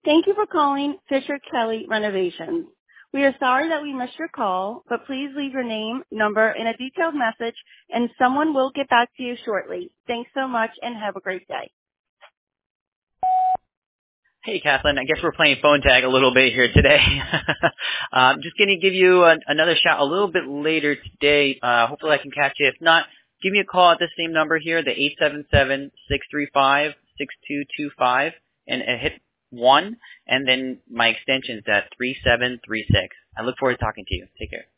Thank you for calling Fisher Kelly Renovations. We are sorry that we missed your call, but please leave your name, number, and a detailed message, and someone will get back to you shortly. Thanks so much, and have a great day. Hey, Kathleen. I guess we're playing phone tag a little bit here today. Just going to give you another shout a little bit later today. Hopefully I can catch you. If not, give me a call at the same number here, the 877-635-6225, and hit 1, and then my extension is at 3736. I look forward to talking to you. Take care.